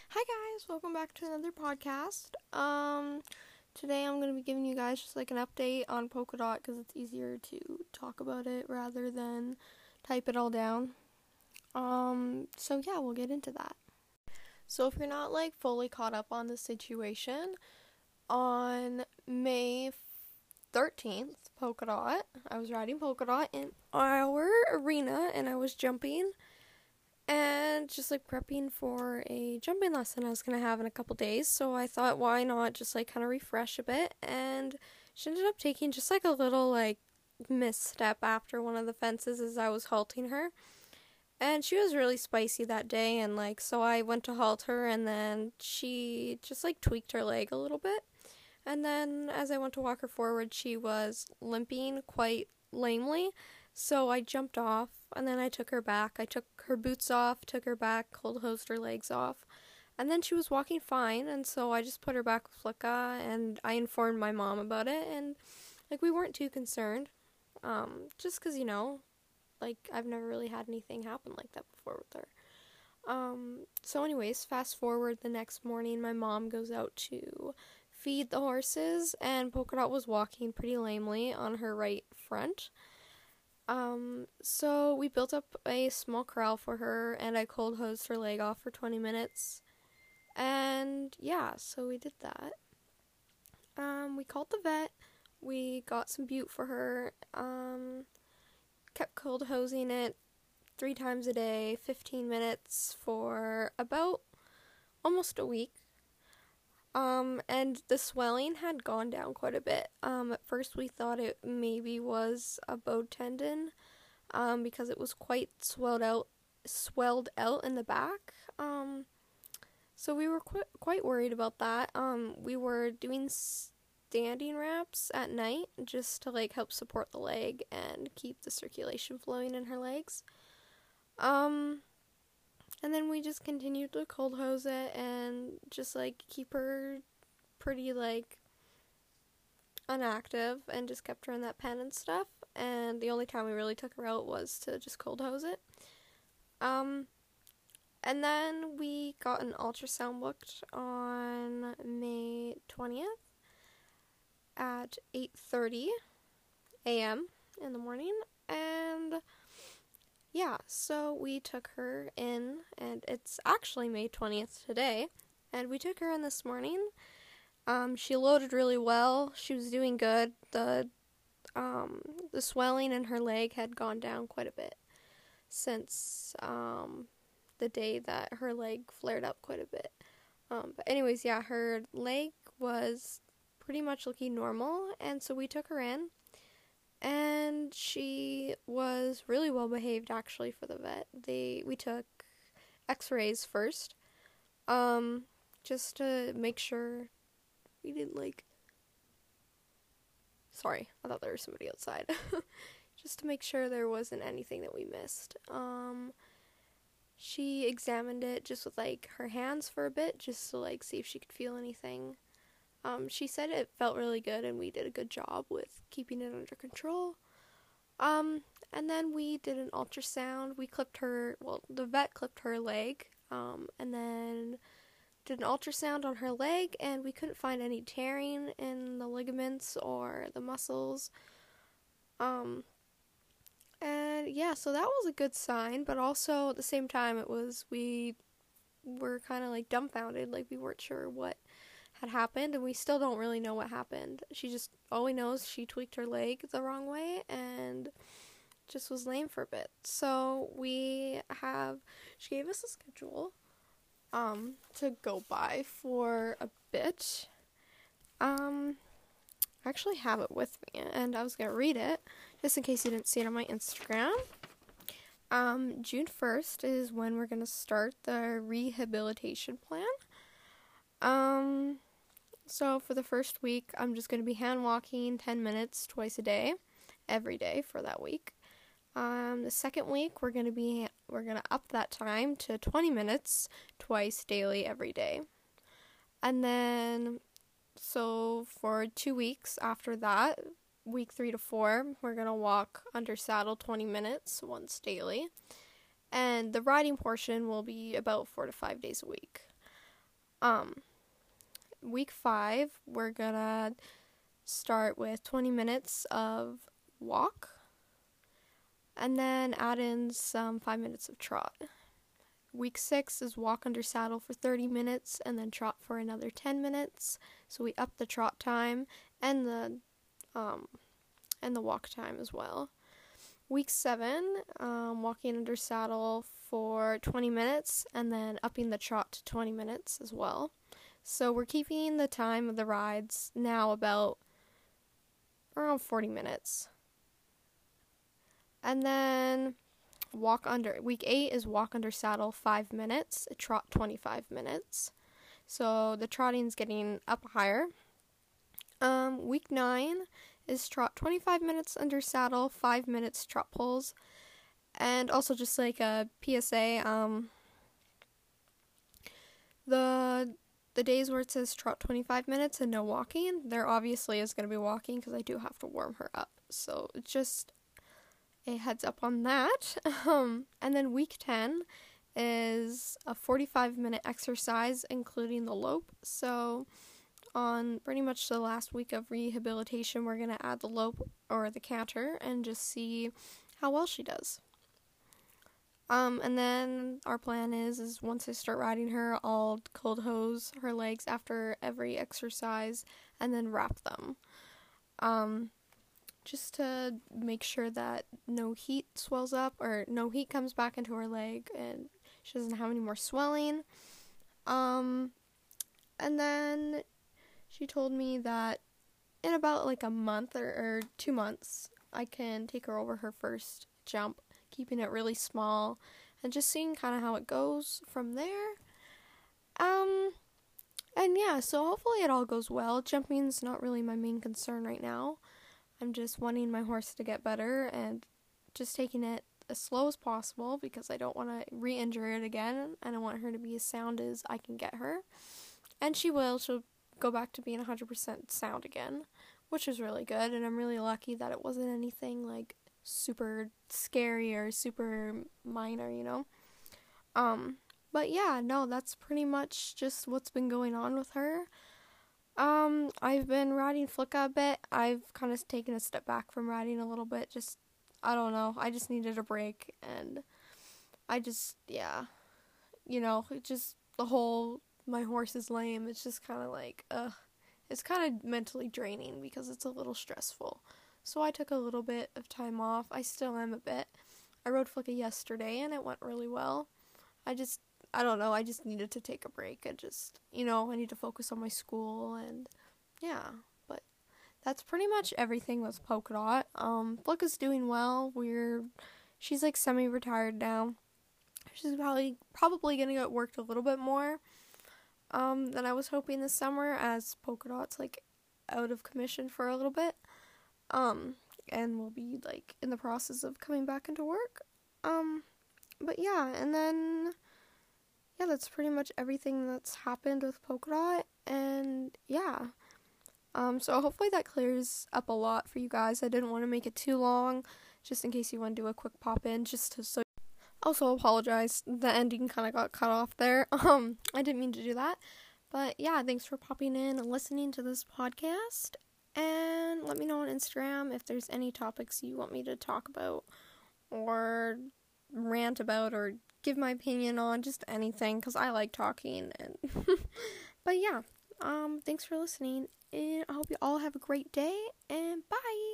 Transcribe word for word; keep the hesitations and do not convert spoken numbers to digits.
Hi guys, welcome back to another podcast. Um, today I'm going to be giving you guys just like an update on Polkadot because it's easier to talk about it rather than type it all down. Um, so yeah, we'll get into that. So if you're not like fully caught up on the situation, on May thirteenth, Polkadot, I was riding Polkadot in our arena and I was jumping and just like prepping for a jumping lesson I was gonna have in a couple days. So I thought, why not just like kind of refresh a bit? And she ended up taking just like a little like misstep after one of the fences as I was halting her. And she was really spicy that day, and like so I went to halt her, and then she just like tweaked her leg a little bit. And then as I went to walk her forward, she was limping quite lamely. So I jumped off, and then I took her back. I took her boots off, took her back, cold hosed her legs off. And then she was walking fine, and so I just put her back with Flicka, and I informed my mom about it, and like we weren't too concerned. Um, just because, you know, like I've never really had anything happen like that before with her. Um, so anyways, fast forward the next morning, my mom goes out to feed the horses, and Polkadot was walking pretty lamely on her right front. Um, so we built up a small corral for her, and I cold hosed her leg off for twenty minutes. And yeah, so we did that. Um, we called the vet. We got some bute for her. Um, kept cold hosing it three times a day, fifteen minutes for about almost a week. Um, and the swelling had gone down quite a bit. Um, at first we thought it maybe was a bowed tendon, um, because it was quite swelled out, swelled out in the back. Um, so we were qu- quite worried about that. Um, we were doing standing wraps at night just to like help support the leg and keep the circulation flowing in her legs. Um, and then we just continued to cold hose it and just like keep her pretty like inactive and just kept her in that pen and stuff. And the only time we really took her out was to just cold hose it. Um, and then we got an ultrasound booked on May twentieth at eight thirty a.m. in the morning. And yeah, so we took her in, and it's actually May twentieth today, and we took her in this morning. Um, she loaded really well. She was doing good. The um, the swelling in her leg had gone down quite a bit since um, the day that her leg flared up quite a bit. Um, but anyways, yeah, her leg was pretty much looking normal, and so we took her in. And she was really well behaved actually for the vet. They we took x-rays first. Um just to make sure we didn't like Sorry, I thought there was somebody outside. Just to make sure there wasn't anything that we missed. Um she examined it just with like her hands for a bit just to like see if she could feel anything. Um, she said it felt really good, and we did a good job with keeping it under control. Um, and then we did an ultrasound. We clipped her, well, the vet clipped her leg, um, and then did an ultrasound on her leg, and we couldn't find any tearing in the ligaments or the muscles. Um, and yeah, so that was a good sign, but also at the same time, it was, we were kind of like dumbfounded, like we weren't sure what had happened, and we still don't really know what happened. She just, all we know is she tweaked her leg the wrong way and just was lame for a bit. So we have, she gave us a schedule um to go by for a bit. Um I actually have it with me, and I was gonna read it just in case you didn't see it on my Instagram. Um June first is when we're gonna start the rehabilitation plan. Um So for the first week, I'm just going to be hand walking ten minutes twice a day, every day for that week. Um, the second week, we're going to be we're going to up that time to twenty minutes twice daily every day. And then so for two weeks after that, week three to four, we're going to walk under saddle twenty minutes once daily. And the riding portion will be about four to five days a week. Um, week five, we're gonna start with twenty minutes of walk, and then add in some five minutes of trot. Week six is walk under saddle for thirty minutes, and then trot for another ten minutes. So we up the trot time and the um, and the walk time as well. Week seven, um, walking under saddle for twenty minutes, and then upping the trot to twenty minutes as well. So we're keeping the time of the rides now about around forty minutes. And then walk under, week eight is walk under saddle five minutes, trot twenty-five minutes. So the trotting's getting up higher. Um, week nine is trot twenty-five minutes under saddle, five minutes trot pulls. And also just like a P S A, um, the the days where it says trot twenty-five minutes and no walking, there obviously is going to be walking because I do have to warm her up. So it's just a heads up on that. Um, and then week ten is a forty-five minute exercise, including the lope. So on pretty much the last week of rehabilitation, we're going to add the lope or the canter and just see how well she does. Um, and then our plan is, is once I start riding her, I'll cold hose her legs after every exercise and then wrap them. Um, just to make sure that no heat swells up or no heat comes back into her leg and she doesn't have any more swelling. Um, and then she told me that in about like a month or, or two months, I can take her over her first jump, keeping it really small and just seeing kind of how it goes from there. Um, and yeah, so hopefully it all goes well. Jumping's not really my main concern right now. I'm just wanting my horse to get better and just taking it as slow as possible because I don't want to re-injure it again, and I want her to be as sound as I can get her. And she will. She'll go back to being one hundred percent sound again, which is really good, and I'm really lucky that it wasn't anything like super scary or super minor, you know. Um, but yeah, no, that's pretty much just what's been going on with her. Um, I've been riding Flicka a bit. I've kind of taken a step back from riding a little bit. Just, I don't know. I just needed a break, and I just, yeah, you know, it just, the whole, my horse is lame. It's just kind of like, ugh. It's kind of mentally draining because it's a little stressful. So I took a little bit of time off. I still am a bit. I rode Flicka yesterday, and it went really well. I just, I don't know, I just needed to take a break. I just, you know, I need to focus on my school, and yeah, but that's pretty much everything with Polka Dot. Um, Flicka's doing well. We're, she's like semi-retired now. She's probably, probably gonna get worked a little bit more, um, than I was hoping this summer, as Polka Dot's like out of commission for a little bit, um, and we'll be like in the process of coming back into work. Um, but yeah, and then yeah, that's pretty much everything that's happened with Polka Dot, and yeah, um, so hopefully that clears up a lot for you guys. I didn't want to make it too long, just in case you want to do a quick pop-in, just to, so, also apologize, the ending kind of got cut off there. um, I didn't mean to do that, but yeah, thanks for popping in and listening to this podcast, and let me know on Instagram if there's any topics you want me to talk about, or rant about, or give my opinion on, just anything, because I like talking, and but yeah, um, thanks for listening, and I hope you all have a great day, and bye!